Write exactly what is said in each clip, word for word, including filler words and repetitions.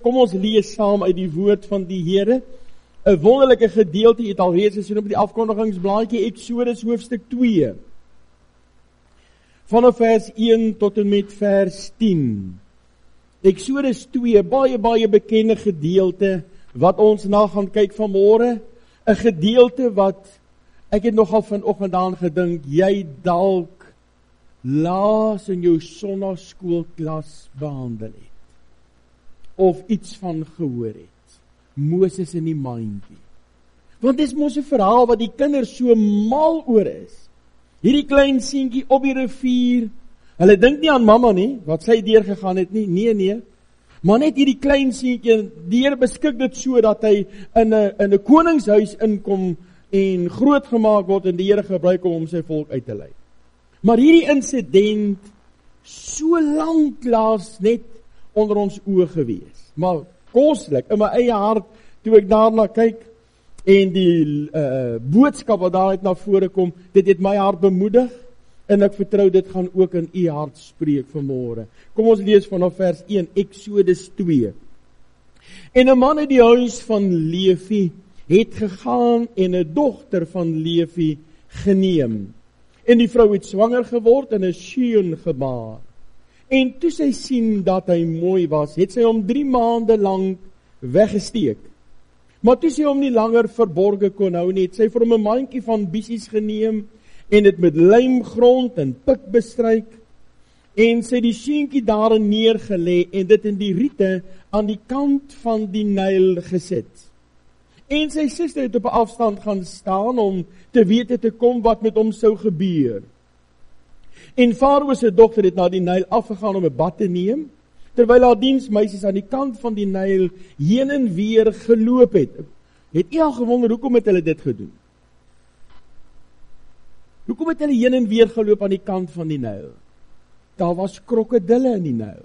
Kom ons lees saam uit die woord van die Here. 'n Wonderlike gedeelte, jy het al reeds gesien op die afkondigingsblaadjie, Eksodus hoofstuk twee. Vanaf vers een tot en met vers tien. Eksodus twee, baie baie bekende gedeelte wat ons na gaan kyk vanmôre. 'n Gedeelte wat ek het nogal vanoggend aan gedink, jy dalk laas in jou sonnaskoolklas behandel het. Of iets van gehoor het. Moses in die mandjie. Want dis mos 'n verhaal wat die kinders so mal oor is. Hierdie klein seentjie op die rivier. Hulle dink nie aan mamma nie, wat sy deur gegaan het nie. Nee, nee. Maar net hierdie klein seentjie, die Here beskik dit so dat hy in 'n in 'n koningshuis inkom en groot gemaak word en die Here gebruik hom om sy volk uit te lei. Maar hierdie insident so lank laas net onder ons oë gewees. Maar koslik in my eie hart toe ek daarna kyk en die uh, boodskap wat daaruit na vore kom, dit het my hart bemoedig en ek vertrou dit gaan ook in u hart spreek vanmôre. Kom ons lees vanaf vers een, Eksodus twee. En 'n man uit die huis van Levi het gegaan en 'n dogter van Levi geneem. En die vrou het swanger geword en 'n seun gebaar. En toe sy sien dat hy mooi was, het sy hom drie maande lank weggesteek. Maar toe sy hom nie langer verborge kon hou nie, het sy vir hom 'n mandjie van biesies geneem en dit met lijmgrond en pik bestryk. En sy die seentjie daarin neergelê en dit in die riete aan die kant van die Nyl gesit. En sy suster het op 'n afstand gaan staan om te wete te kom wat met hom sou gebeur. En Farao se dogter het na die Nyl afgegaan om 'n bad te neem, terwyl haar diensmeisies aan die kant van die Nyl heen en weer geloop het. Het jy al gewonder hoekom het hulle dit gedoen? Hoekom het hulle heen en weer geloop aan die kant van die Nyl? Daar was krokodille in die Nyl.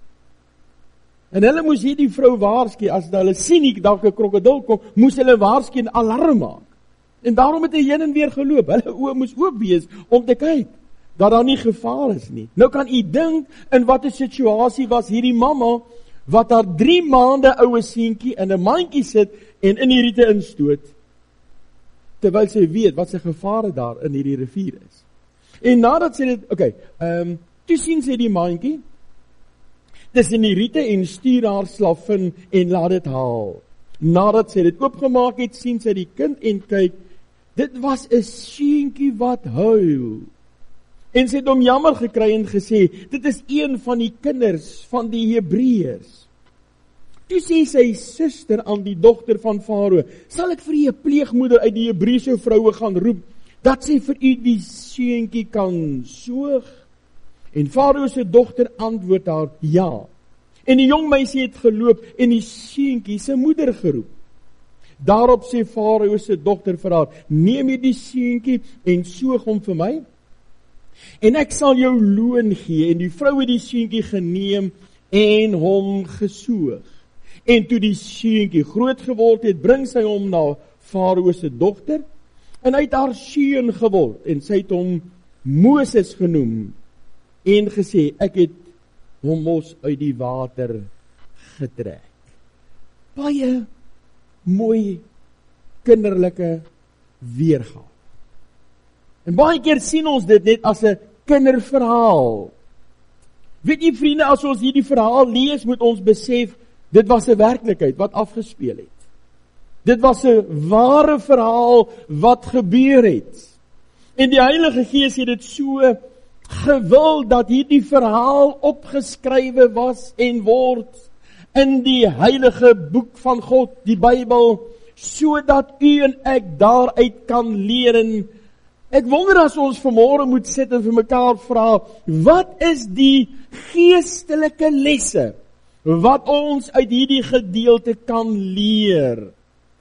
En hulle moes hierdie vrou waarsku, as hulle sien ek dalk 'n krokodil kom, moes hulle waarsku en alarm maak. En daarom het hy heen en weer geloop. Hulle oë moes oop wees om te kyk dat daar nie gevaar is nie. Nou kan u dink in watter situasie was hierdie mamma wat haar drie maande oue seentjie in 'n mandjie sit en in die riete instoot, terwyl sy weet wat se gevare daar in hierdie rivier is. En nadat sy dit, okay, ehm um, toe sien sy die mandjie, dis in die riete en stuur haar slavin en laat dit haal. Nadat sy dit oopgemaak het, sien sy die kind en kyk, dit was 'n seentjie wat huil. En sy het hom jammer gekry en gesê, dit is een van die kinders van die Hebreërs. Toe sê sy suster aan die dogter van Farao, sal ek vir u 'n pleegmoeder uit die Hebreëse vroue gaan roep, dat sy vir u die seentjie kan soog? En Farao se dogter antwoord haar, ja. En die jong meisie het geloop en die seentjie se moeder geroep. Daarop sê Farao se dogter vir haar, neem jy die seentjie en soog hom vir my? En ek sal jou loon gee. En die vrou het die seentjie geneem en hom gesoog. En toe die seentjie groot geword het, bring sy hom na Farao se dogter, en hy het haar seun geword, en sy het hom Moses genoem, en gesê, ek het hom mos uit die water getrek. Baie mooi kinderlike weergawe. En baie keer sien ons dit net as 'n kinderverhaal. Weet jy vriende, as ons hierdie verhaal lees, moet ons besef, dit was 'n werklikheid wat afgespeel het. Dit was 'n ware verhaal wat gebeur het. En die Heilige Gees het dit so gewil dat hierdie verhaal opgeskrywe was en word in die heilige boek van God, die Bybel, sodat u en ek daaruit kan leer. En ek wonder as ons vanmôre moet sit en vir mekaar vra, wat is die geestelike lesse wat ons uit hierdie gedeelte kan leer?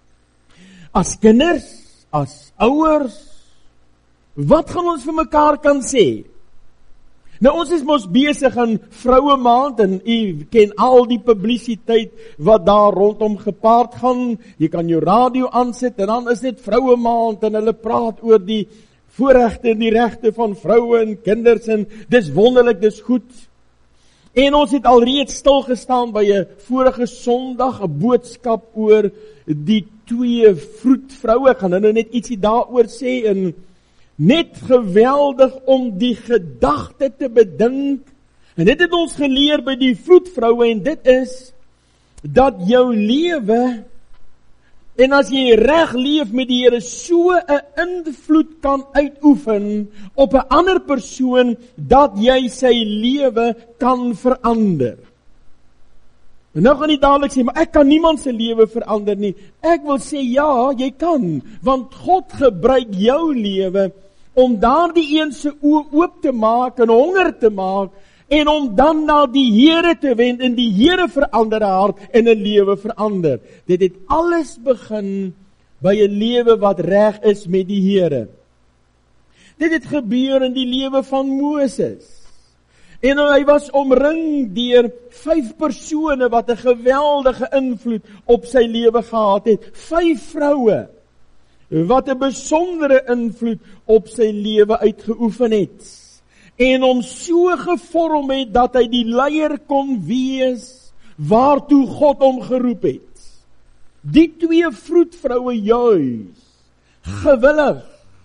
As kinders, as ouers, wat gaan ons vir mekaar kan sê? Nou ons is mos besig aan Vroue Maand en u ken al die publisiteit wat daar rondom gepaard gaan. Jy kan jou radio aansit en dan is dit Vroue Maand en hulle praat oor die voorregte en die regte van vroue en kinders en dis wonderlik, dis goed. En ons het alreeds stilgestaan by 'n vorige Sondag, 'n boodskap oor die twee vroedvroue. Ek gaan nou net ietsie daaroor sê, en net geweldig om die gedagte te bedink. En dit het ons geleer by die vroedvroue, en dit is dat jou lewe, en as jy reg leef met die Here, so 'n invloed kan uitoefen op 'n ander persoon, dat jy sy lewe kan verander. En nou gaan jy dadelik sê, maar ek kan niemand se lewe verander nie. Ek wil sê, ja, jy kan, want God gebruik jou lewe om daardie een se oë oop te maak en honger te maak, en om dan na die Here te wend, en die Here verander 'n hart en 'n lewe verander. Dit het alles begin by 'n lewe wat reg is met die Here. Dit het gebeur in die lewe van Moses. En hy was omring deur vyf persone wat 'n geweldige invloed op sy lewe gehad het. Vyf vroue wat 'n besondere invloed op sy lewe uitgeoefen het. En hom so gevorm het dat hy die leier kon wees waartoe God hom geroep het. Die twee vroedvroue juis, gewillig,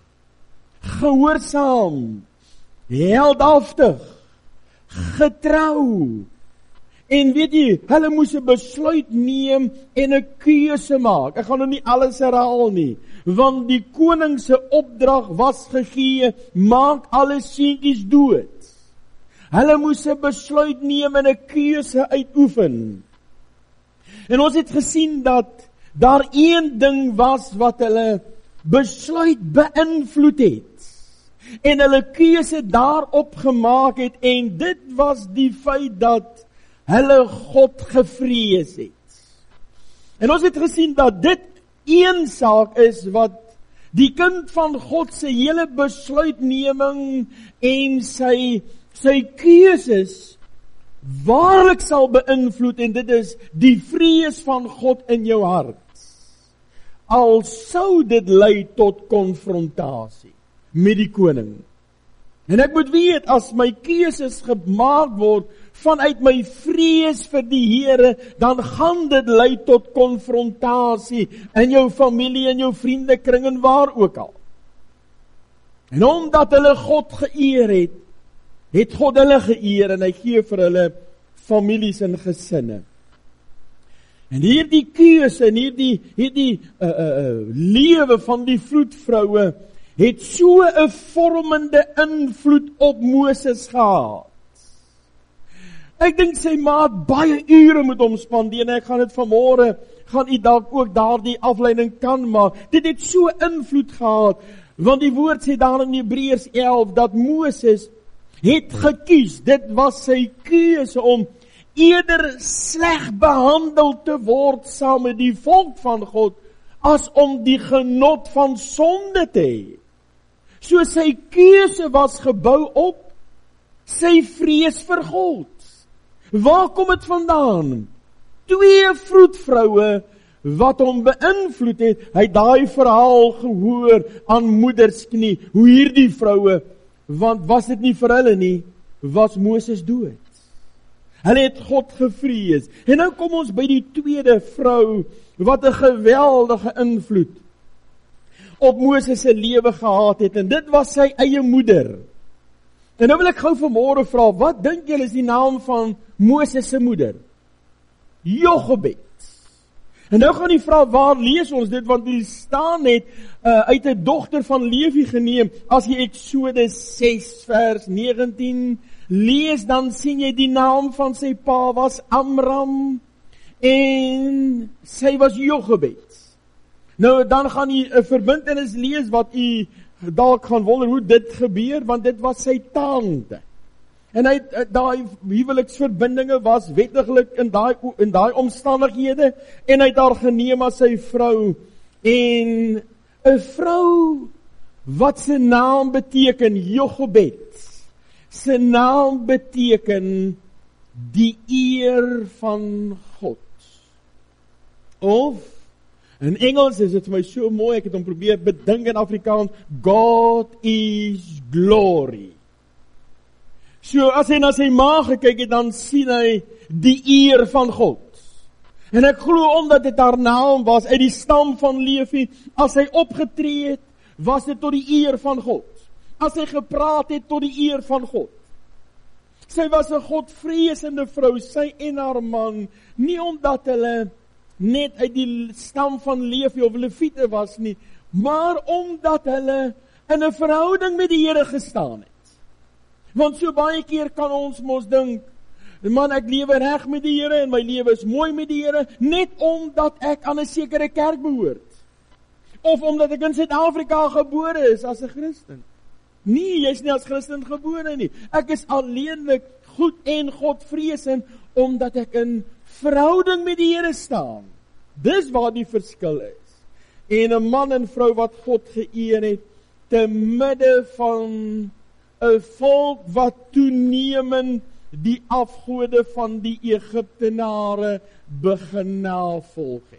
gehoorsaam, heldhaftig, getrou. En weet jy, hulle moes 'n besluit neem en 'n keuse maak. Ek gaan nou nie alles herhaal nie, want die koning se opdrag was gegee, maak alle seentjies dood. Hulle moes 'n besluit neem en 'n keuse uitoefen. En ons het gesien dat daar een ding was wat hulle besluit beïnvloed het, en hulle keuse daarop gemaak het, en dit was die feit dat hulle God gevrees het. En ons het gesien dat dit een saak is wat die kind van God se hele besluitneming en sy sy keuses waarlik sal beïnvloed, en dit is die vrees van God in jou hart. Al sou dit lei tot konfrontasie met die koning. En ek moet weet, as my keuses gemaak word vanuit my vrees vir die Here, dan gaan dit lei tot konfrontasie in jou familie, in jou vriendekring en waar ook al. En omdat hulle God geëer het, het God hulle geëer, en hy gee vir hulle families en gesinne. En hierdie keuse en hierdie, hierdie uh, uh, uh, lewe van die vroedvroue het so 'n vormende invloed op Moses gehad. Ek dink sy ma het baie ure met hom spandeer, en ek gaan dit vanmôre, gaan u dalk ook daardie afleiding kan maak. Dit het so invloed gehad, want die woord sê daar in Hebreërs elf, dat Moses het gekies, dit was sy keuse om eerder sleg behandel te word saam met die volk van God, as om die genot van sonde te hê. So sy keuse was gebou op sy vrees vir God. Waar kom dit vandaan? Twee vroedvroue wat hom beïnvloed het. Hy het daai verhaal gehoor aan moedersknie, hoe hierdie vroue, want was dit nie vir hulle nie, was Moses dood. Hulle het God gevrees. En nou kom ons by die tweede vrou, wat 'n geweldige invloed op Moses se lewe gehad het, en dit was sy eie moeder. En nou wil ek gou vanmôre vra, wat dink julle is die naam van Moses se moeder? Jochebed. En nou gaan jy vra, waar lees ons dit, want dit staan net uh, uit 'n dogter van Levi geneem. As jy Eksodus ses vers negentien lees, dan sien jy die naam van sy pa was Amram, en sy was Jochebed. Nou, dan gaan jy 'n verbintenis lees wat u dalk gaan wonder hoe dit gebeur, want dit was sy tante. En hy daai huweliksverbindinge was wettiglik in daai in daai omstandighede, en hy het haar geneem as sy vrou. En 'n vrou wat se naam beteken Jochebed. Sy naam beteken die eer van God. Of in Engels is dit vir my so mooi, ek het hom probeer bedink in Afrikaans, God is glory. So as hy na sy ma gekyk het, dan sien hy die eer van God. En ek glo omdat dit haar naam was, uit die stam van Levi, as hy opgetree het, was dit tot die eer van God. As hy gepraat het, tot die eer van God. Sy was 'n godvreesende vrou, sy en haar man, nie omdat hulle net uit die stam van Levi of Lewiete was nie, maar omdat hulle in 'n verhouding met die Here gestaan het. Want so baie keer kan ons mos dink, man, ek lewe reg met die Here en my lewe is mooi met die Here, net omdat ek aan 'n sekere kerk behoort. Of omdat ek in Suid-Afrika gebore is as 'n Christen. Nee, jy is nie as Christen gebore nie. Ek is alleenlik goed en Godvreesend, omdat ek in verhouding met die Here staan. Dis waar die verskil is. En 'n man en vrou wat God geëer het, te midde van 'n volk wat toenemend die afgode van die Egiptenare begin navolg het.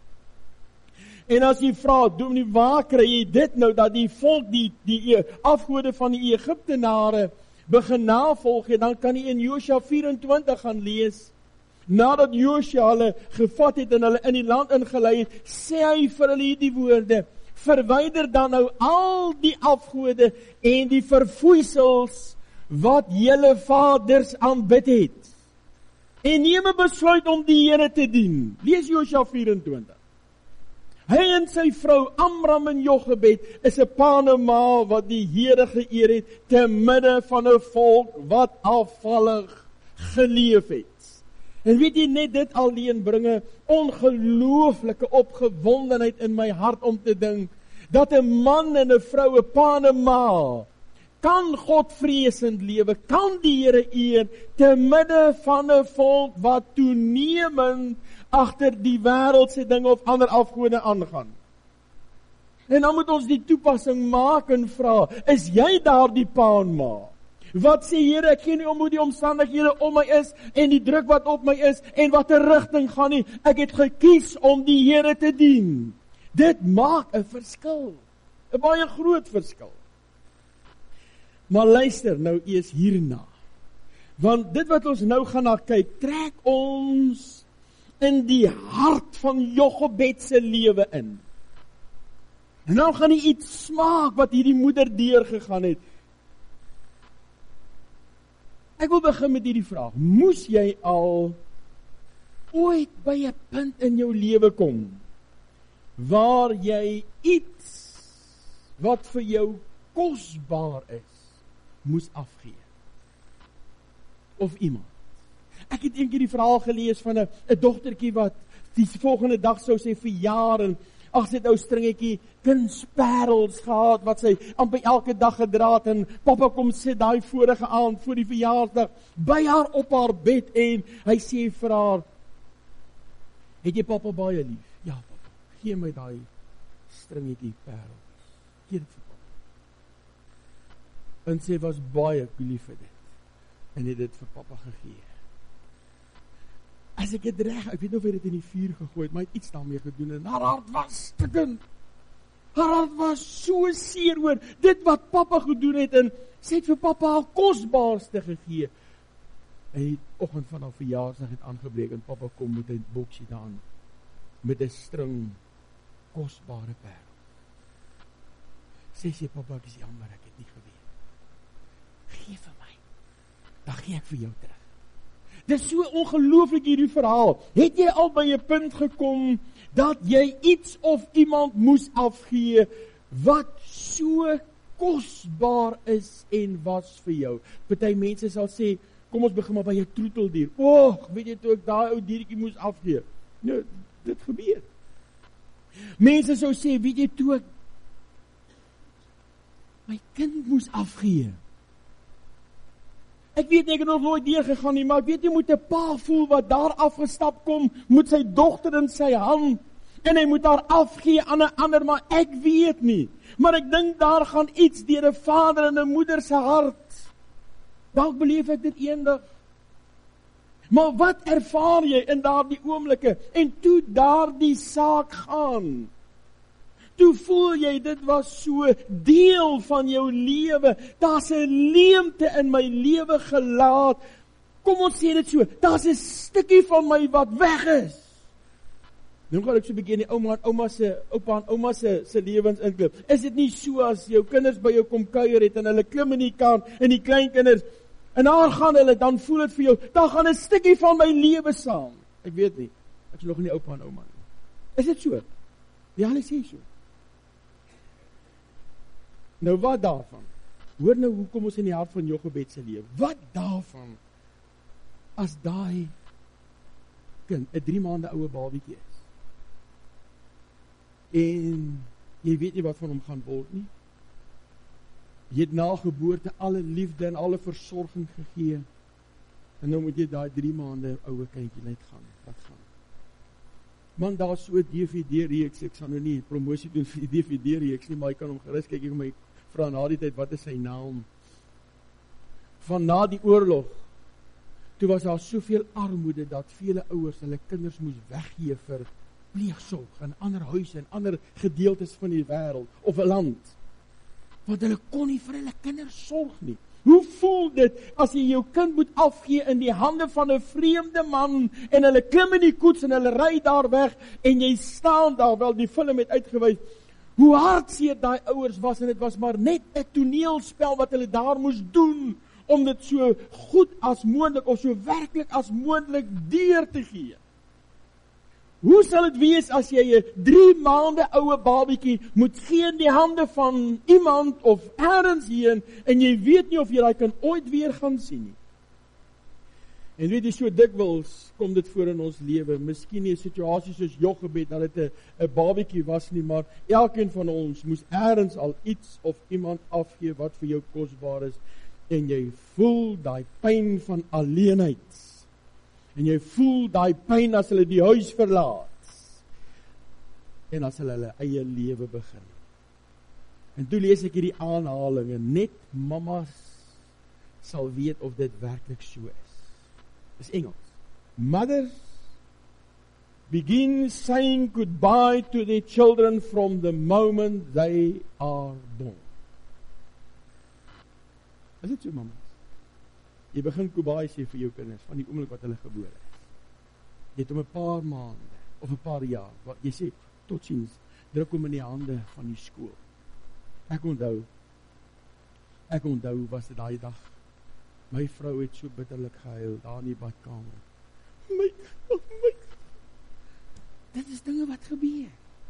En as jy vra, dominee, waar kry jy dit nou, dat die volk die, die afgode van die Egiptenare begin navolg het, dan kan jy in Josua vyf-en-twintig gaan lees. Nadat Josua hulle gevat het en hulle in die land ingelei het, sê hy vir hulle hierdie woorde: verwyder dan nou al die afgode en die verfoeisels wat julle vaders aanbid het. En neem 'n besluit om die Here te dien. Lees Josua vyf-en-twintig. Hy en sy vrou Amram en Jochebed is 'n pa en 'n ma wat die Here geëer het te midde van 'n volk wat afvallig geleef het. En weet jy, net dit alleen bring 'n ongelooflike opgewondenheid in my hart om te dink dat 'n man en 'n vrou, 'n pa en 'n ma kan Godvreesend lewe, kan die Here eer te midde van 'n volk wat toenemend agter die wêreldse dinge of ander afgode aangaan. En dan moet ons die toepassing maak en vra, is jy daardie pa en ma wat sê, Here, ek gee nie om hoe die omstandighede om my is en die druk wat op my is en wat 'n rigting gaan nie, ek het gekies om die Here te dien. Dit maak 'n verskil, 'n baie groot verskil. Maar luister nou eers hierna, want dit wat ons nou gaan na kyk, trek ons in die hart van Jochebed se lewe in. En nou gaan jy iets smaak wat hierdie moeder deurgegaan het. Ek wil begin met hierdie vraag: moes jy al ooit by 'n punt in jou lewe kom waar jy iets wat vir jou kosbaar is, moes afgee? Of iemand? Ek het eendag die verhaal gelees van 'n 'n dogtertjie wat die volgende dag sou sy verjaar en ag, sy het ou stringetjie kunsparels gehad wat sy amper elke dag gedra het en pappa kom sit daai vorige aand voor die verjaarsdag by haar op haar bed en hy sê vir haar: het jy pappa baie lief? Ja, pappa, gee my daai stringetjie parels. Gee dit vir pappa. En sy was baie lief vir dit en het dit vir pappa gegee. As ek dit reg, ek weet nie of hy dit in die vuur gegooi het, maar hy het iets daarmee gedoen en haar hart was stikkend. Haar hart was so seer oor dit wat pappa gedoen het en sy het vir pappa haar kosbaarste gegee. En die oggend van haar verjaarsdag het aangebreek en pappa kom met 'n boksie daan met 'n string kosbare parels. Sy sê, pappa, ek is jammer, ek het nie geweet. Gee vir my, dan gee ek vir jou terug. Dit is so ongelooflik hierdie verhaal. Het jy al by 'n punt gekom dat jy iets of iemand moes afgee wat so kosbaar is en was vir jou? Party mense sal sê, kom ons begin maar by 'n troeteldier. O, weet jy toe ek daai ou diertjie moes afgee? Nee, dit gebeur. Mense sou sê, weet jy toe ek my kind moes afgee. Ek weet nie, ek het nog nooit deurgegaan nie, maar ek weet jy moet 'n pa voel wat daar afgestap kom, moet sy dogter in sy hand, en hy moet haar afgee aan 'n ander, maar ek weet nie. Maar ek dink daar gaan iets deur 'n vader en 'n moeder se hart. Dalk beleef ek dit eendag. Maar wat ervaar jy in daardie oomblikke? En toe daardie saak gaan. Toe voel jy, dit was so deel van jou lewe. Daar's 'n leemte in my lewe gelaat. Kom ons sê dit so, daar's 'n stukkie van my wat weg is. Nou gaan ek so 'n bietjie in die ouma en ouma se, oupa en ouma se, se lewens inklim. Is dit nie so as jou kinders by jou kom kuier het en hulle klim in die kar en die kleinkinders en daar gaan hulle, dan voel dit vir jou, daar gaan 'n stukkie van my lewe saam. Ek weet nie, ek is nog nie oupa en ouma nie. Is dit so? Ja, hulle sê so. Nou wat daarvan? Hoor nou hoe kom ons in die hart van Jochebed se lewe. Wat daarvan as daai kind 'n drie maande oue babietjie is? En jy weet nie wat van hom gaan word nie. Jy het na geboorte alle liefde en alle versorging gegee. En nou moet jy daai drie maande oue kindjie net gaan. Wat gaan? Man, daar is so 'n D V D-reeks, ek sal nou nie promosie doen vir die D V D-reeks nie, maar jy kan hom gerus kyk, ek kom my vra na die tyd, wat is sy naam? Van na die oorlog, toe was daar soveel armoede, dat vele ouers hulle kinders moes weggee vir pleegsorg, in ander huise, in ander gedeeltes van die wêreld, of 'n land, want hulle kon nie vir hulle kinders sorg nie. Hoe voel dit, as jy jou kind moet afgee in die hande van 'n vreemde man, en hulle klim in die koets, en hulle ry daar weg, en jy staan daar, wel die film het uitgewys, hoe hartseer daai ouers was, en dit was maar net 'n toneelspel, wat hulle daar moes doen, om dit so goed as moontlik, of so werklik as moontlik deur te gee. Hoe sal dit wees as jy 'n drie maande oue babietjie moet gee in die hande van iemand of ergens heen en jy weet nie of jy daai kan ooit weer gaan sien nie. En weet jy, so dikwels kom dit voor in ons lewe, miskien nie 'n situasie soos Jochebed dat dit 'n 'n babietjie was nie, maar elkeen van ons moes ergens al iets of iemand afgee wat vir jou kosbaar is en jy voel daai pyn van alleenheid. En jy voel daai pyn as hulle die huis verlaat. En as hulle hulle eie lewe begin. En toe lees ek hierdie aanhalinge, net mamas sal weet of dit werklik so is. Dis Engels. Mothers begin saying goodbye to their children from the moment they are born. Is dit so, mamas? Jy begin goodbye sê vir jou kinders, van die oomblik wat hulle gebore is. Jy het om 'n paar maande, of 'n paar jaar, wat jy sê, totsiens, druk hom in die hande van die skool. Ek onthou, ek onthou was dit daai dag, my vrou het so bitterlik gehuil, daar in die badkamer. My, oh my, dit is dinge wat gebeur.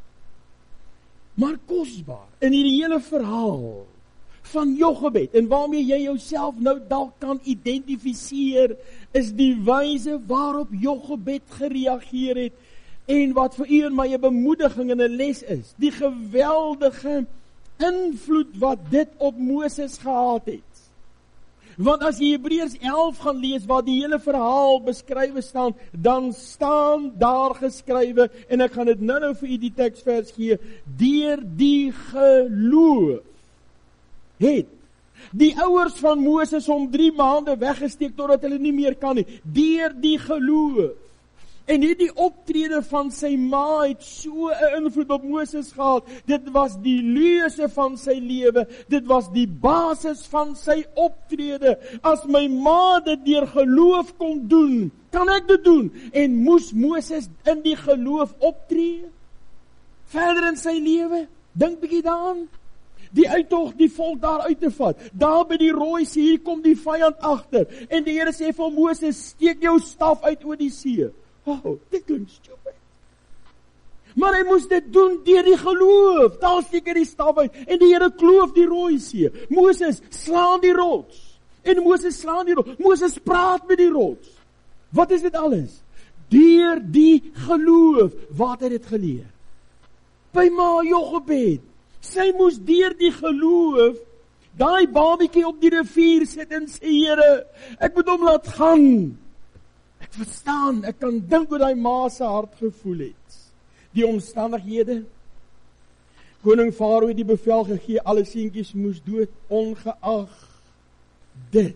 Maar kosbaar, in hierdie hele verhaal, van Jochebed, en waarmee jy jouself nou dalk kan identifiseer, is die wyse waarop Jochebed gereageer het, en wat vir u en my 'n bemoediging en 'n les is, die geweldige invloed wat dit op Moses gehad het. Want as jy Hebreërs elf gaan lees, waar die hele verhaal beskrywe staan, dan staan daar geskrywe, en ek gaan dit nou nou vir u die teksvers gee, deur die geloof het die ouers van Moses om drie maande weggesteek totdat hulle nie meer kan nie, deur die geloof. En hierdie optrede van sy ma het so 'n invloed op Moses gehad. Dit was die leuse van sy lewe, dit was die basis van sy optrede. As my ma dit deur geloof kon doen, kan ek dit doen. En moes Moses in die geloof optree? Verder in sy lewe, dink bietjie daaraan. Die uittog, die volk daar uit te vat. Daar by die Rooi See, hier kom die vyand agter. En die Here sê vir Moses, steek jou staf uit oor die see. Oh, dit klink stupid. Maar hy moes dit doen deur die geloof. Daar steek hy die staf uit. En die Here kloof die Rooi See. Moses slaan die rots. En Moses slaan die rots. Moses praat met die rots. Wat is dit alles? Deur die geloof. Waar het hy dit geleer? By ma Jochebed. Sy moes deur die geloof daai babietjie op die rivier sit en sê, Here, ek moet hom laat gaan. Ek verstaan, ek kan dink hoe daai ma se hart gevoel het. Die omstandighede. Koning Farao het die bevel gegee, alle seentjies moes dood, ongeag dit.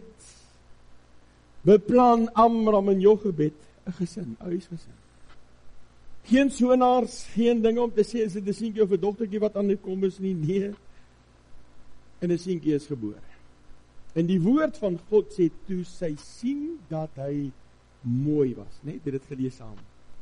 Beplan Amram en Jochebed 'n gesin, 'n huisgesin. Geen sonaars, geen dinge om te sê, is dit 'n seentjie of 'n dogtertjie wat aan die kom is nie, nee. En 'n seentjie is gebore. En die woord van God sê, toe sy sien dat hy mooi was, né? Het jy dit gelees saam?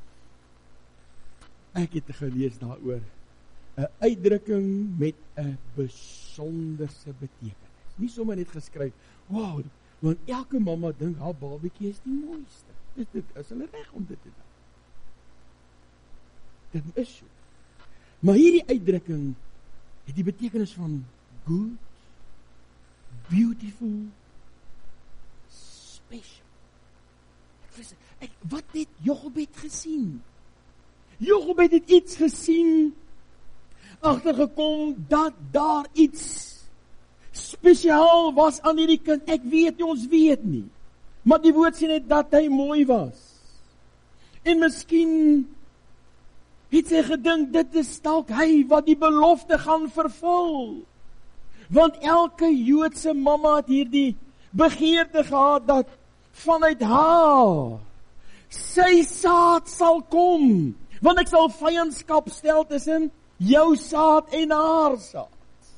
Ek het gelees daaroor, 'n uitdrukking met 'n besonderse betekenis. Nie sommer net geskryf, wow, want elke mamma dink haar babatjie is die mooiste. Dit, dit is hulle reg om dit te doen. Dit is so. Maar hierdie uitdrukking het die betekenis van good, beautiful, special. Ek, ek, wat het Jochebed gesien? Jochebed het iets gesien, agtergekom dat daar iets spesiaal was aan hierdie kind. Ek weet nie, ons weet nie. Maar die woord sê net dat hy mooi was. En miskien het sy gedink, dit is dalk hy wat die belofte gaan vervul. Want elke Joodse mamma het hierdie begeerte gehad dat vanuit haar sy saad sal kom. Want ek sal vyandskap stel tussen jou saad en haar saad.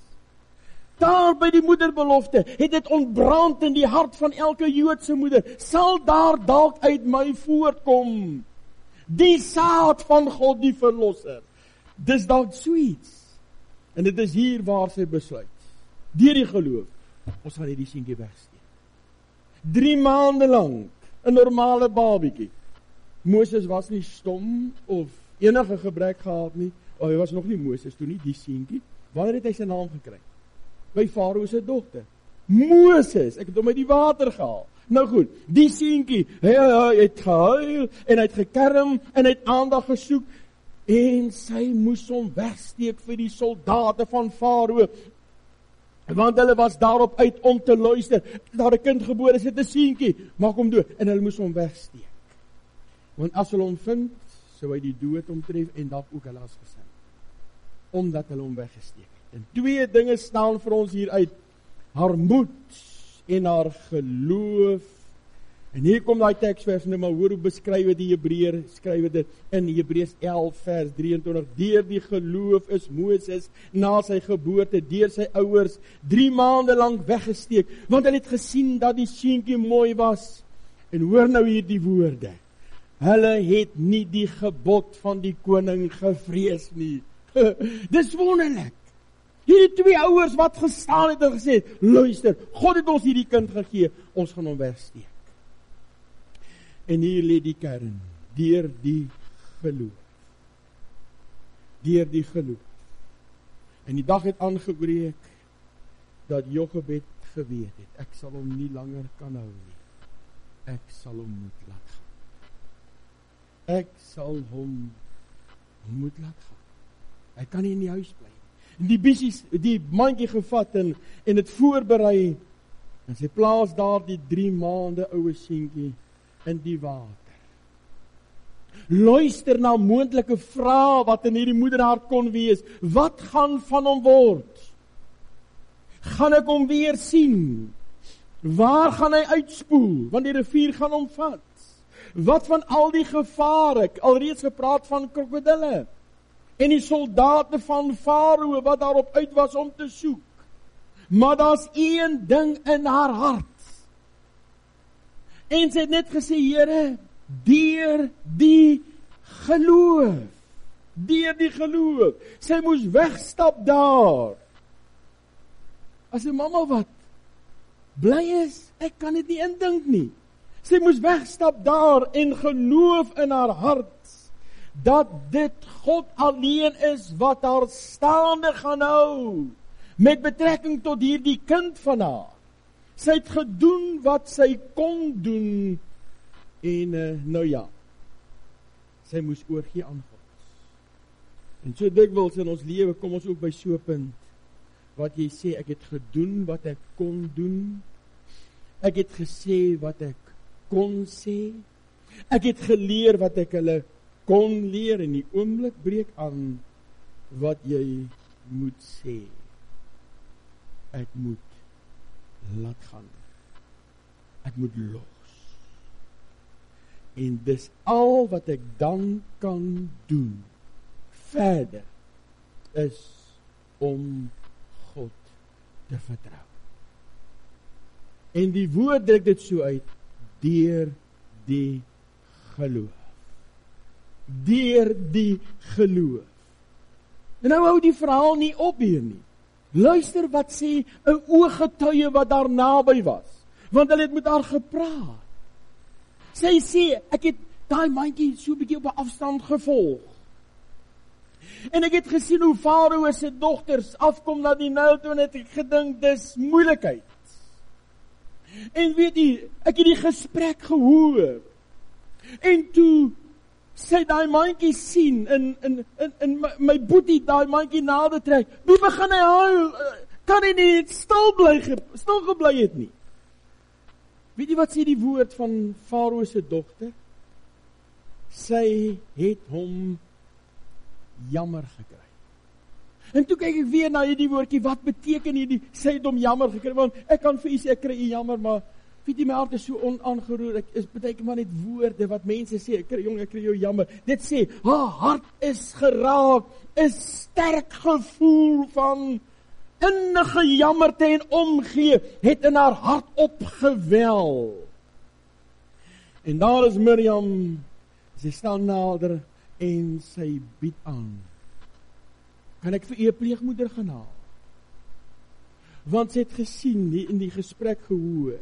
Daar by die moederbelofte het dit ontbrand in die hart van elke Joodse moeder. Sal daar dalk uit my voortkom die saad van God die verlosser. Dis dalk so iets. En dit is hier waar sy besluit. Deur die geloof, ons gaan hierdie seentjie wegsteek. Drie maande lank, 'n normale babietjie. Moses was nie stom of enige gebrek gehad nie. Oh, hy was nog nie Moses toe nie, die seentjie. Wanneer het hy sy naam gekry? By Farao se dogter. Moses, ek het hom uit die water gehaal. Nou goed, die seentjie, hy, hy het gehuil en hy het gekerm en hy het aandag gesoek en sy moes hom wegsteek vir die soldate van Farao. Want hulle was daarop uit om te luister. Daar 'n kind gebore, is dit 'n seentjie, maak hom dood en hulle moes hom wegsteek. Want as hulle hom vind, sou hy die dood omtref en dalk ook hulle as gesin. Omdat hulle hom weggesteek het. En twee dinge staan vir ons hier uit. Haar moed en haar geloof. En hier kom daai teksvers nou, maar hoor hoe beskryf die Hebreër, skryf dit in Hebreërs elf vers drieëntwintig. Deur die geloof is Moses na sy geboorte deur sy ouers drie maande lank weggesteek, want hulle het gesien dat die seentjie mooi was. En hoor nou hier die woorde. Hulle het nie die gebod van die koning gevrees nie. Dis wonderlik. Hierdie twee ouers wat gestaan het en gesê, luister, God het ons hierdie kind gegee, ons gaan hom wegsteek. En hier lê die kern, deur die geloof. Deur die geloof. En die dag het aangebreek, dat Jochebed geweet het, ek sal hom nie langer kan hou nie. Ek sal hom moet laat gaan. Ek sal hom moet laat gaan. Hy kan nie in die huis bly. En die bissies, die mandjie gevat en, en het voorberei, en sy plaas daar die drie maande ouwe seentjie in die water. Luister na moontlike vrae wat in hierdie moederhart kon wees. Wat gaan van hom word? Gaan ek hom weer sien? Waar gaan hy uitspoel? Want die rivier gaan hom vat. Wat van al die gevare? Ek alreeds gepraat van krokodille. En die soldate van Farao wat daarop uit was om te soek. Maar daar's een ding in haar hart. En sy het net gesê, Here, deur die geloof. Deur die geloof. Sy moes wegstap daar. As 'n mamma wat bly is, ek kan dit nie indink nie. Sy moes wegstap daar en geloof in haar hart dat dit God alleen is wat haar staande gaan hou met betrekking tot hierdie kind van haar. Sy het gedoen wat sy kon doen en uh, nou ja, sy moes oorgee aan God. En so dikwels in ons lewe kom ons ook by so 'n punt wat jy sê, ek het gedoen wat ek kon doen, ek het gesê wat ek kon sê, ek het geleer wat ek hulle kon leer, en die oomblik breek aan wat jy moet sê. Ek moet laat gaan. Ek moet los. En dis al wat ek dan kan doen verder is om God te vertrou. En die woord druk dit so uit, deur die geloof. Deur die geloof. En nou hou die verhaal nie op hier nie. Luister wat sê 'n ooggetuie wat daar naby was, want hulle het met haar gepraat. Sy sê, ek het daai mandjie so 'n bietjie op 'n afstand gevolg. En ek het gesien hoe Farao se dogters afkom na die Nyl toe en het ek gedink dis moeilikheid. En weet jy, ek het die gesprek gehoor. En toe sy daai mandjie sien in in in, in my, my boetie daai mandjie nader trek, wie begin hy huil? Kan hy nie stil bly stil gebly het nie. Weet jy wat sê die woord van Farao se dogter? Sy het hom jammer gekry. En toe kyk ek weer na hierdie woordjie, wat beteken hierdie, sy het hom jammer gekry, want ek kan vir u sê, ek kry u jammer, maar weet jy, my hart is so onaangeroer, ek is beteken maar net woorde, wat mense sê, ek kry jong, ek kry jou jammer, dit sê, haar hart is geraak, is sterk gevoel van innige jammerte en omgee, het in haar hart opgewel. En daar is Miriam, sy staan nader, en sy bied aan, kan ek vir u 'n pleegmoeder gaan haal? Want sy het gesien, die, in die gesprek gehoor.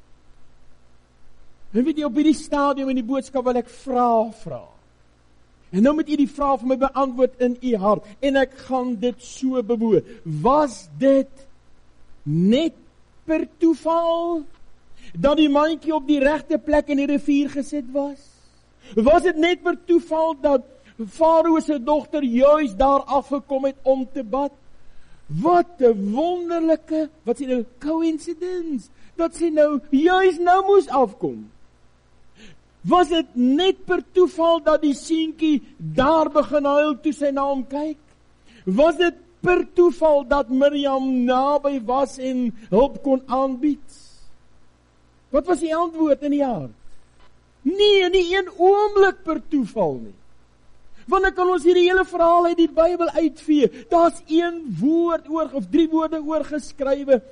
En weet jy, op hierdie stadium in die boodskap wil ek vra, vra. En nou moet u die vraag vir my beantwoord in u hart, en ek gaan dit so bewoord. Was dit net per toeval, dat die mandjie op die regte plek in die rivier gesit was? Was dit net per toeval dat Farao se dogter juis daar afgekom het om te bad? Wat 'n wonderlike, wat sê nou, coincidence, dat sy nou juis nou moes afkom. Was dit net per toeval dat die seentjie daar begin huil toe sy na hom kyk? Was dit per toeval dat Miriam naby was en hulp kon aanbied? Wat was die antwoord in die hart? Nee, nie een oomblik per toeval nie. Want dan kan ons hierdie hele verhaal uit die Bybel uitvee. Daar's een woord oor, of drie woorde oor geskrywe.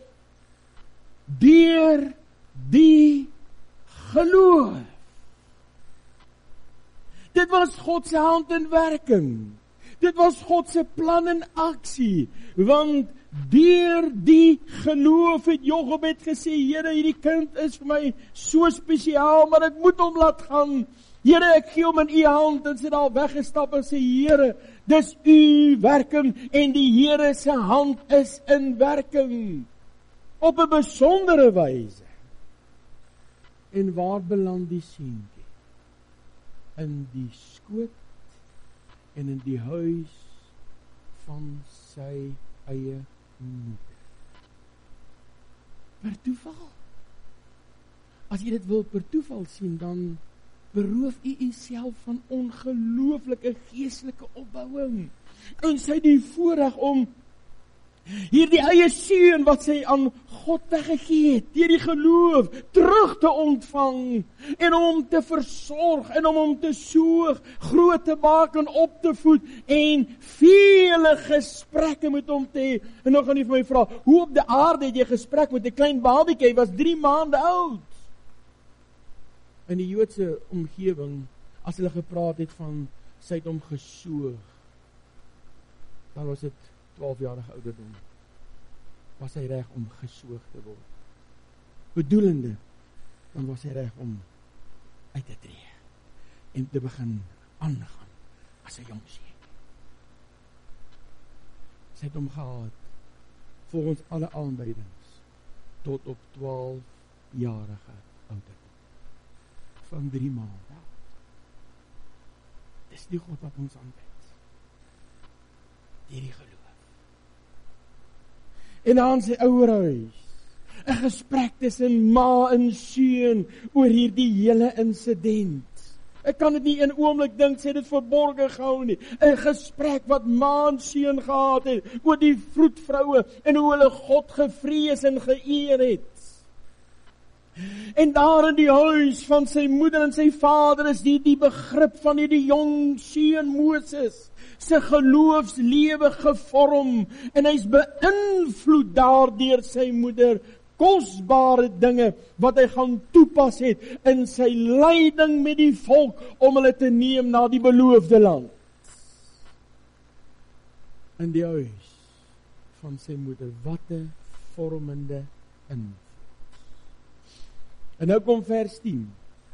Deur die geloof. Dit was God se hand in werking. Dit was God se plan in aksie. Want deur die geloof het Jochebed gesê, Here, hierdie kind is vir my so spesiaal, maar ek moet hom laat gaan. Here, ek gee hom in u hand, en sy het al weggestap en sê, Here, dis u werking, en die Here se hand is in werking. Op 'n besondere wyse. En waar beland die seentjie? In die skoot en in die huis van sy eie moeder. Per toeval. As jy dit wil per toeval sien, dan beroof u uself van ongelooflike geestelike opbouing. En sy het die voorreg om hierdie eie seun wat sy aan God weggegee het, deur die geloof terug te ontvang en om hom te versorg en om hom te soog, groot te maak en op te voed en vele gesprekke met hom te hê. En nou gaan jy vir my vra, hoe op die aarde het jy gesprek met 'n klein babietjie, hy was drie maande oud? In die Joodse omgewing, as hulle gepraat het van sy het hom gesoog, dan was dit twaalfjarige ouderdom, was hy reg om gesoog te word. Bedoelende, dan was hy reg om uit te tree en te begin aangaan as 'n jong seun. Sy het hom gehad, volgens alle aanduidings, tot op twaalfjarige ouderdom. Van drie maande. Dis die God wat ons aanbid. Deur die geloof. En aan sy ouerhuis, 'n gesprek tussen ma en seun oor hierdie hele insident. Ek kan dit nie in 'n oomblik dink sy het dit verborge gehou nie. 'n Gesprek wat ma en seun gehad het oor die vroedvroue en hoe hulle God gevrees en geëer het. En daar in die huis van sy moeder en sy vader is die, die begrip van hierdie jong seun Moses sy geloofslewe gevorm, en hy's beïnvloed daardeur sy moeder, kosbare dinge wat hy gaan toepas het in sy leiding met die volk om hulle te neem na die beloofde land. In die huis van sy moeder, wat 'n vormende invloed. En nou kom vers tien.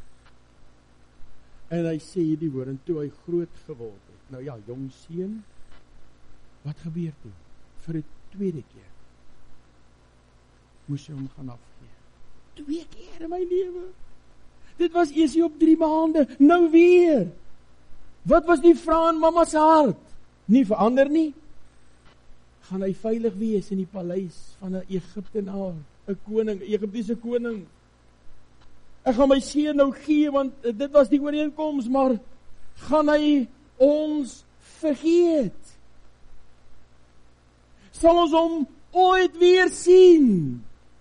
En hy sê hierdie woord, en toe hy groot geword het. Nou ja, jong seun, wat gebeur toe? Vir die tweede keer moes hy hom gaan afgee. Twee keer in my lewe. Dit was eers hier op drie maande, nou weer. Wat was die vraag in mamma se hart? Nie verander nie. Gaan hy veilig wees in die paleis van 'n Egiptenaar, 'n koning, 'n Egiptiese koning? Ek gaan my seun nou gee, want dit was die ooreenkoms, maar gaan hy ons vergeet? Sal ons hom ooit weer sien?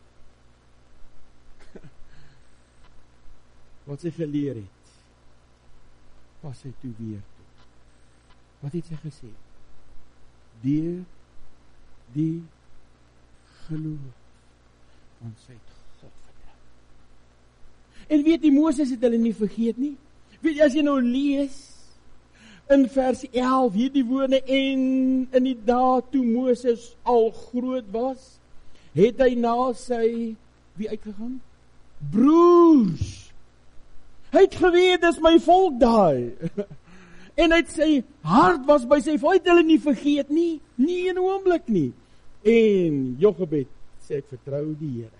Wat sy geleer het, was hy toe weer toe. Wat het sy gesê? Deur die geloof, want sy het God vertrou. En weet jy, Moses het hulle nie vergeet nie. Weet jy, as jy nou lees in vers elf, hierdie woorde, en in die dae toe Moses al groot was, het hy na sy, wie uitgegaan? Broers. Hy het geweet, dis my volk daai. En hy het sy hart was by sy volk, hy het hulle nie vergeet nie, nie in 'n oomblik nie. En Jochebed sê, ek vertrou die Here.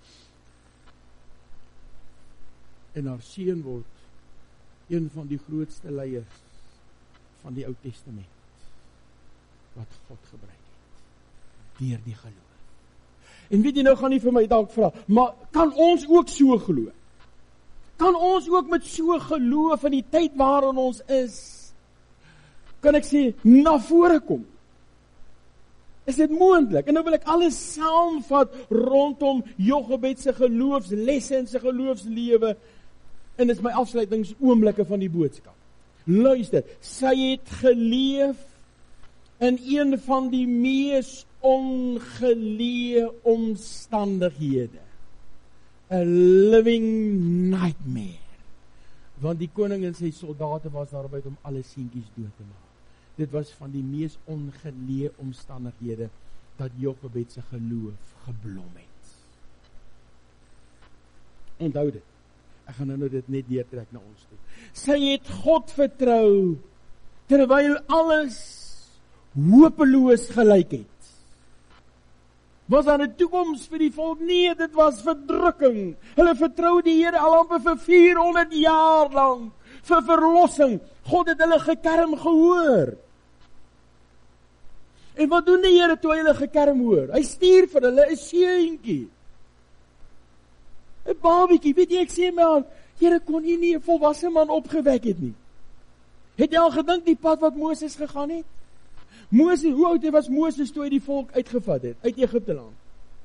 En haar seun word een van die grootste leiers van die Ou Testament, wat God gebruik het, deur die geloof. En weet jy, nou gaan nie vir my dalk vra, maar kan ons ook so glo? Kan ons ook met so geloof in die tyd waarin ons is, kan ek sê, na vore kom? Is dit moontlik? En nou wil ek alles saamvat rondom Jochebed se geloofslesse en sy geloofslewe, en dit is my afsluitingsoomblikke van die boodskap. Luister, sy het geleef in een van die mees ongeleë omstandighede. A living nightmare. Want die koning en sy soldate was daarby om alle seentjies dood te maak. Dit was van die mees ongeleë omstandighede dat Jochebed se geloof geblom het. Onthou dit. Ek gaan nou dit net deurtrek na ons toe. Sy het God vertrou terwyl alles hopeloos gelyk het. Was daar 'n toekoms vir die volk? Nee, dit was verdrukking. Hulle vertrou die Here al amper vir vierhonderd jaar lank vir verlossing. God het hulle gekerm gehoor. En wat doen die Here toe hy hulle gekerm hoor? Hy stuur vir hulle 'n seentjie. 'n Babietjie. Weet jy, ek sê my al, Here, kon U nie 'n volwasse man opgewek het nie? Het jy al gedink die pad wat Moses gegaan het? Moses, hoe oud was Moses toe hy die volk uitgevat het, uit Egipte land?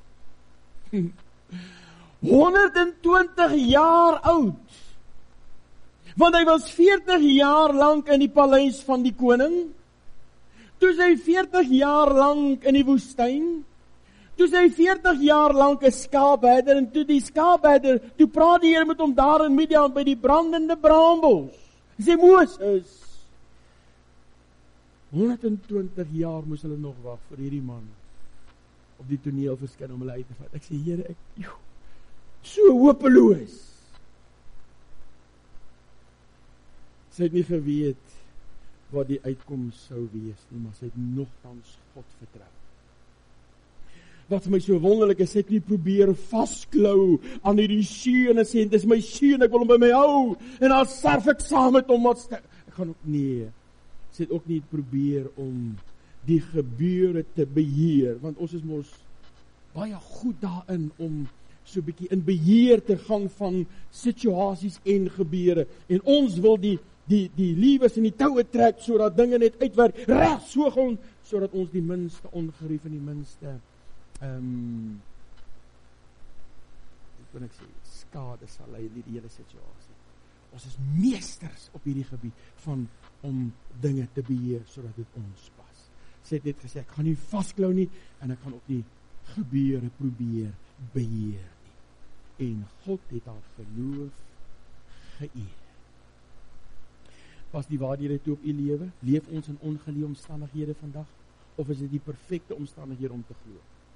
honderd en twintig jaar oud. Want hy was veertig jaar lank in die paleis van die koning. Toe sy veertig jaar lank in die woestyn. Toe sy veertig jaar lank 'n skaapherder, en toe die skaapherder, toe praat die Here met hom daar in Midian by die brandende braambos. Hy sê, Moses, honderd en twintig jaar moes hulle nog wag vir hierdie man op die toneel verskyn om hulle uit te vat. Ek sê, Here, ek, joh, so hopeloos. Sy het nie geweet wat die uitkoms sou wees nie, maar sy het nogtans God vertrou. Wat vir my so wonderlik is, sy het nie probeer vasklou aan hierdie seun en sê, dis my seun, ek wil hom by my hou, en dan surf ek saam met hom, wat ek gaan ook, nee, sy het ook nie probeer om die gebeure te beheer, want ons is mos baie goed daarin om so 'n bietjie in beheer te gaan van situasies en gebeure, en ons wil die die die liewes in die toue trek sodat dinge net uitwerk reg so gaan, sodat ons die minste ongerief en die minste ehm um, toen ek sê, skade sal lei in die hele situasie. Ons is meesters op hierdie gebied van om dinge te beheer sodat dit ons pas. Sy het net gesê, ek gaan nie vasklou nie en ek gaan ook nie gebeure probeer beheer nie. En God het haar geloof geëer. Pas die waarhede toe op u lewe? Leef ons in ongeleë omstandighede vandag? Of is dit die perfekte omstandighede om te glo?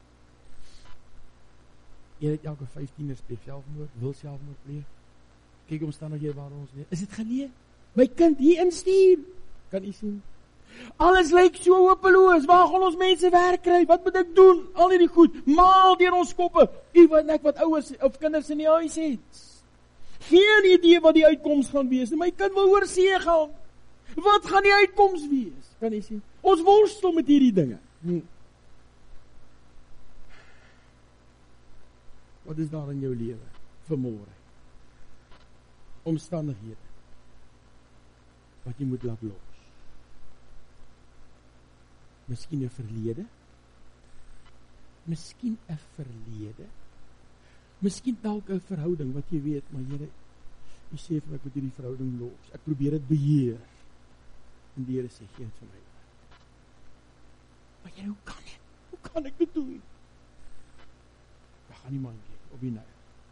Jy het elke vyftiener pleeg selfmoord, wil selfmoord pleeg. Kyk omstandighede waarin ons leef. Is dit geleë? My kind hier instuur. Kan u sien? Alles lyk so hopeloos. Waar gaan ons mense werk kry? Wat moet ek doen? Al hierdie goed, maal deur ons koppe. U wat ek wat ouers of kinders in die huis het. Geen idee wat die uitkoms gaan wees. My kind wil oor see gaan. Wat gaan die uitkoms wees? Kan jy sien? Ons worstel met hierdie dinge. Hm. Wat is daar in jou lewe vanmôre? Omstandighede wat jy moet laat los. Miskien 'n verlede. Miskien 'n verlede. Miskien dalk 'n verhouding wat jy weet, maar Here, jy sê vir my ek moet hierdie verhouding los. Ek probeer dit beheer. En die Here sê gee dit vir my. Maar jy, hoe kan ek? Hoe kan ek dit doen? Ek gaan nie man kyk op die nou.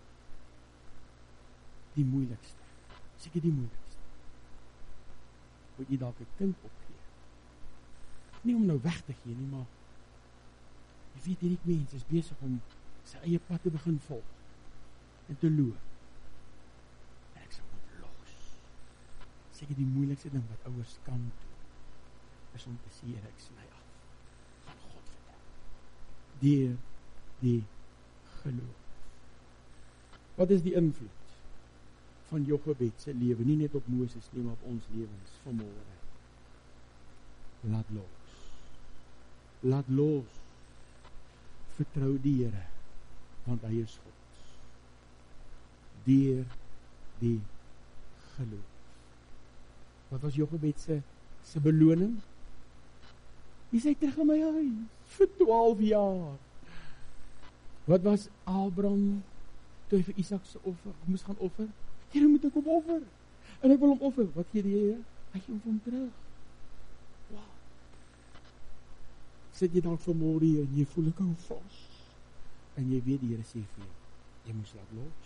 Die moeilikste. Seker die moeilikste. Moet jy dalk 'n kind opgee. Nie om nou weg te gee nie, maar jy weet hierdie mens is besig om sy eie pad te begin volg en te loop. En ek sal moet los. Seker die moeilikste ding wat ouers kan doen, is om te sê, Here, ek sny af. Van God vertrou. Deur die geloof. Wat is die invloed van Jochebed se lewe, nie net op Moses nie, maar op ons lewens vanmôre? Laat los. Laat los. Vertrou die Here, want hy is God. Deur die geloof. Wat was Jochebed se se beloning? Hy sê terug in my huis vir twaalf jaar. Wat was Abraham toe hy vir Isak se offer moes gaan offer? Here, moet ek hom offer? En ek wil hom offer. Wat gee die Here? Hy gee hom terug. Wow. Sit jy dan vanmôre hier en jy voel ek hou vas. En jy weet die Here sê vir jou, jy moes laat los.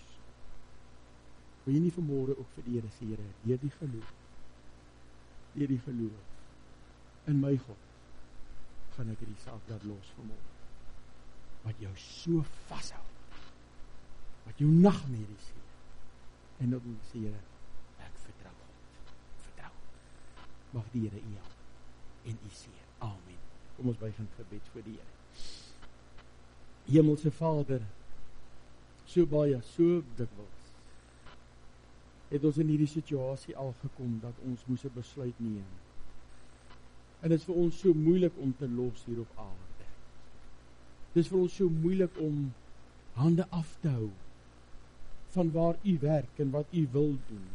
Wil jy nie vanmôre ook vir die Here sê, Here, deur die geloof, deur die geloof in my God, gaan ek hierdie saak laat los vanmôre. Wat jou so vashou, wat jou nagmerries gee. En dan sê Here, ek vertrou God, vertrou. Mag die Here u help en u seën. Amen. Kom ons begin gebed voor die Here. Hemelse Vader, so baie, so dikwels het ons in hierdie situasie al gekom dat ons moes 'n besluit neem. En dit is vir ons so moeilik om te los hier op aarde. Dit is vir ons so moeilik om hande af te hou van waar u werk en wat u wil doen.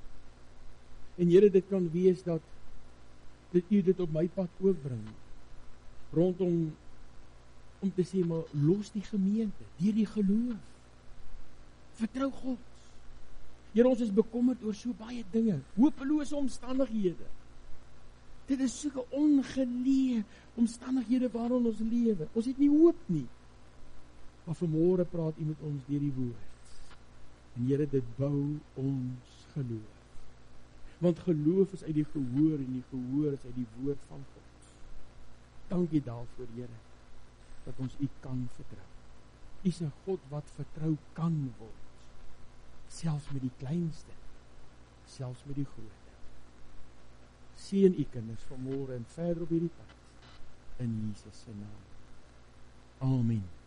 En Here, dit kan wees dat dit u dit op my pad ook bring. Rondom om te sê, maar los die gemeente, deur die geloof. Vertrou God. Here, ons is bekommerd oor so baie dinge, hopelose omstandighede. Dit is sulke ongeleë omstandighede waarin ons lewe. Ons het nie hoop nie. Maar vanmôre praat u met ons deur die woord. En Here, dit bou ons geloof. Want geloof is uit die gehoor en die gehoor is uit die woord van God. Dankie daarvoor, Here, dat ons u kan vertrou. U is 'n God wat vertrou kan word. Selfs met die kleinste, selfs met die grootste. Seën u kinders vanmôre en verder op hierdie pad. In Jesus se naam. Amen.